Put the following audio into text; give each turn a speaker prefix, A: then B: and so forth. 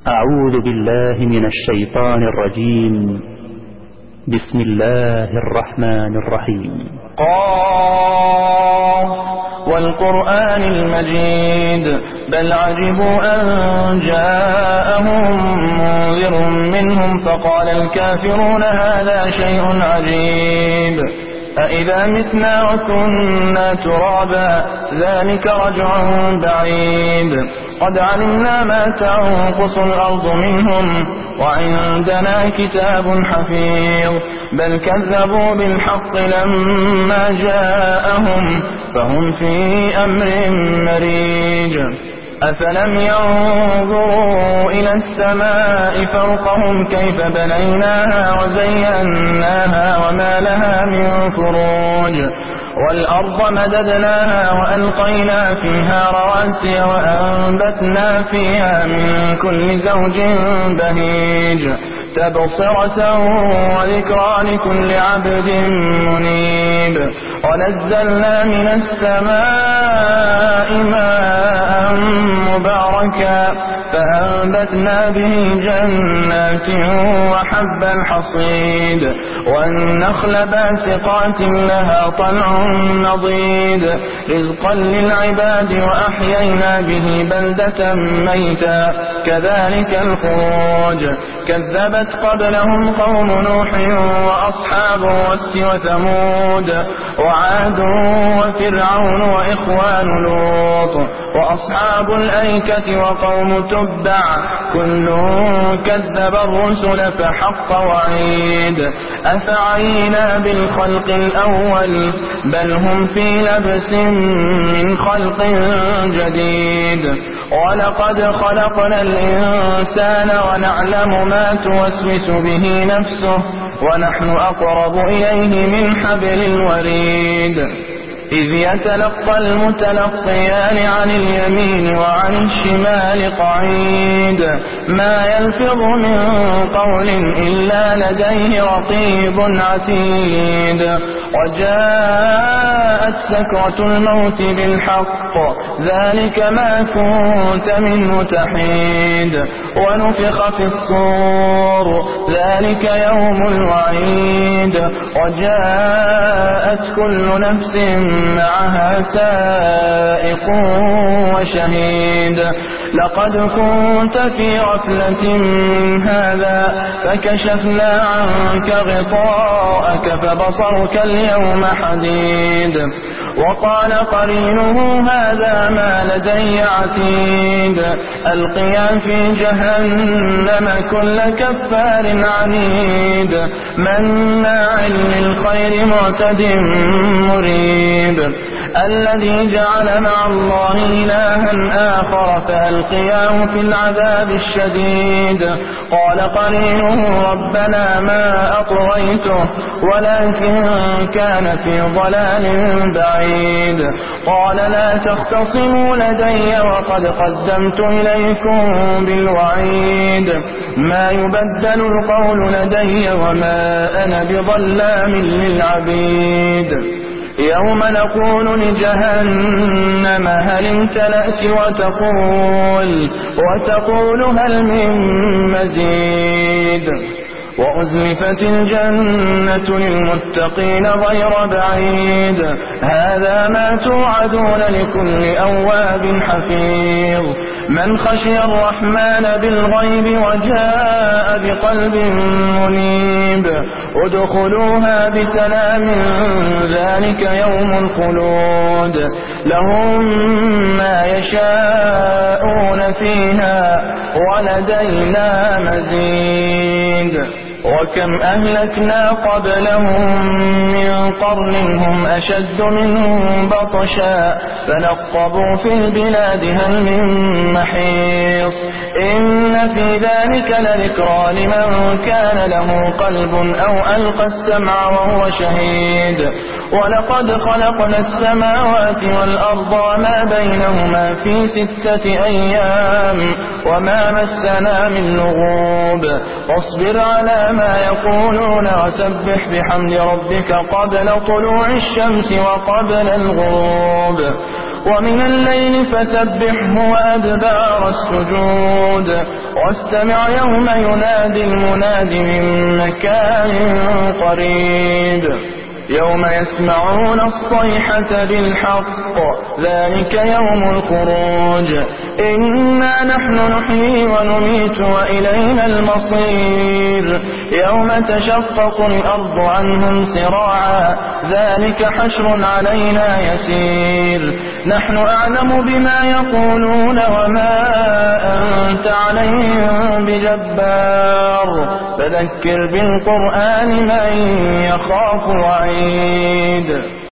A: أعوذ بالله من الشيطان الرجيم. بسم الله الرحمن الرحيم.
B: قاف والقرآن المجيد بل عجبوا أن جاءهم منذر منهم فقال الكافرون هذا شيء عجيب أإذا متنا وكنا ترابا ذلك رجع بعيد قد علمنا ما تنقص الأرض منهم وعندنا كتاب حفيظ بل كذبوا بالحق لما جاءهم فهم في أمر مريج أفلم ينظروا إلى السماء فوقهم كيف بنيناها وزيناها وما لها من فروج والأرض مددناها وألقينا فيها رواسي وأنبتنا فيها من كل زوج بهيج تبصرة وذكرى لكل عبد منيب ونزلنا من السماء ماء مباركا فأنبتنا به جنات وحب الحصيد والنخل باسقات لها طلع نضيد رزقا للعباد وأحيينا به بلدة ميتا كذلك الخروج كذبت قبلهم قوم نوح وأصحاب الرس وثمود وعاد وفرعون وإخوان لوط وأصحاب الأيكة وقوم تبع كل كذب الرسل فحق وعيد أفعينا بالخلق الأول بل هم في لبس من خلق جديد ولقد خلقنا الإنسان ونعلم ما توسوس به نفسه ونحن أقرب إليه من حبل الوريد إذ يتلقى المتلقيان عن اليمين وعن الشمال قعيد ما يلفظ من قول إلا لديه رقيب عتيد وجاءت سكرة الموت بالحق ذلك ما كنت منه تحيد ونفخ في الصور ذلك يوم الوعيد وجاءت كل نفس معها سائق وشهيد لقد كنت في غفلة من هذا فكشفنا عنك غطاءك فبصرك اليوم حديد وقال قرينه هذا ما لدي عتيد ألقيا في جهنم كل كفار عنيد مناع للخير معتد مريب الذي جعل مع الله إلها آخر فألقياه في العذاب الشديد قال قرينه ربنا ما أطغيته ولكن كان في ضلال بعيد قال لا تختصموا لدي وقد قدمت إليكم بالوعيد ما يبدل القول لدي وما أنا بظلام للعبيد يوم نقول لجهنم هل امتلأت وتقول هل من مزيد وأزلفت الجنة للمتقين غير بعيد هذا ما توعدون لكل أواب حفيظ من خشي الرحمن بالغيب وجاء بقلب منيب ادخلوها بسلام ذلك يوم الخلود لهم ما يشاءون فيها ولدينا مزيد وكم أهلكنا قبلهم من قرن هم أشد منهم بطشا فنقبوا في البلاد هل من محيص إن في ذلك لذكرى لمن كان له قلب أو ألقى السمع وهو شهيد ولقد خلقنا السماوات والأرض وما بينهما في 6 أيام وما مسنا من لغوب واصبر على ما يقولون وسبح بحمد ربك قبل طلوع الشمس وقبل الغروب ومن الليل فسبحه وأدبار السجود واستمع يوم ينادي المناد من مكان قريب يوم يسمعون الصيحة بالحق ذلك يوم الخروج إنا نحن نحيي ونميت وإلينا المصير يوم تشقق الأرض عنهم سراعا ذلك حشر علينا يسير نحن أعلم بما يقولون وما أنت عليهم بجبار فذكر بالقرآن من يخاف وعيد